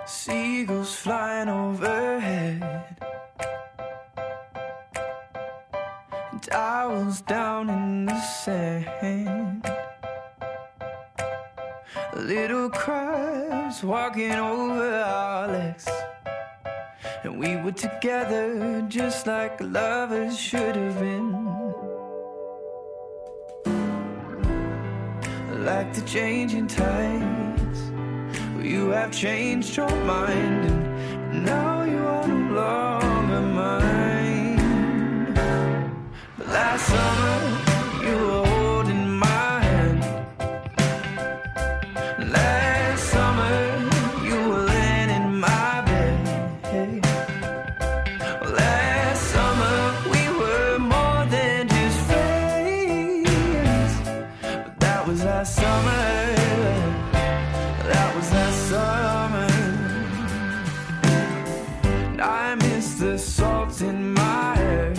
Seagulls flying overhead, towels down in the sand, little crabs walking over our legs, and we were together just like lovers should have been. Like the changing tides, you have changed your mind, and now you are no longer mine. But last summer you were holding my hand. Last summer you were laying in my bed. Last summer we were more than just friends. But that was last summer. That was last summer. And I miss the salt in my hair,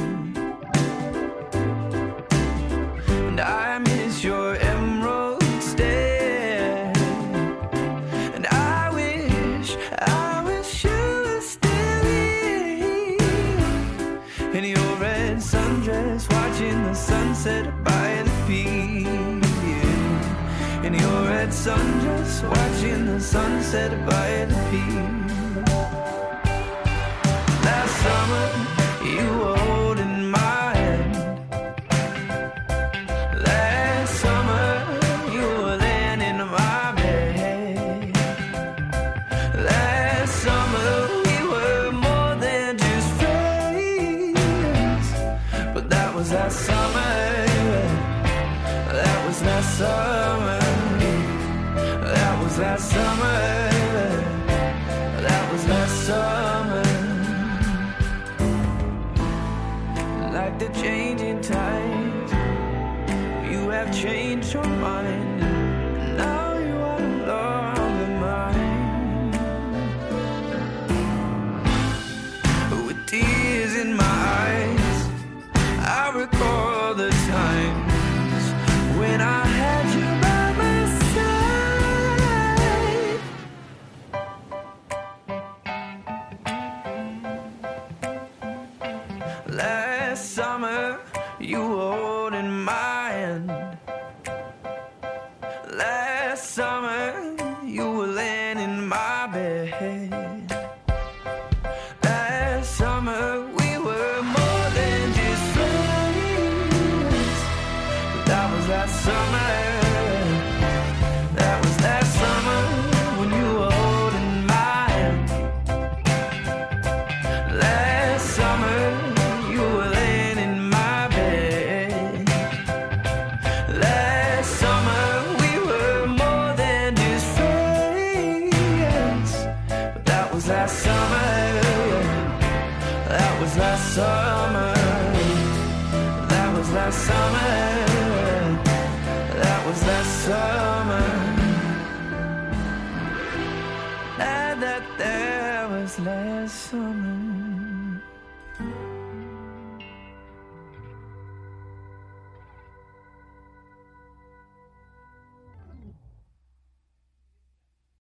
and I miss your emerald stare, and I wish you were still here in your red sundress, watching the sunset by the beach. In your red sundress, watching the sunset by the beach. Last summer, you were holding my hand. Last summer, you were laying in my bed. Last summer, we were more than just friends. But that was last summer. That was last summer. That was last summer. That was last summer. Like the changing tides, you have changed your mind, and now you are no longer mine. With tears in my eyes, I recall the times when I had you by my side. Last summer, you were holding my hand. Last summer, you were laying in my bed. Last summer, we were more than just friends. That was last summer. That was last summer when you were holding my hand. Last summer, you were laying in my bed. Last summer, we were more than just friends. But that was last summer. That was last summer. That was last summer. That was last summer. That was last summer.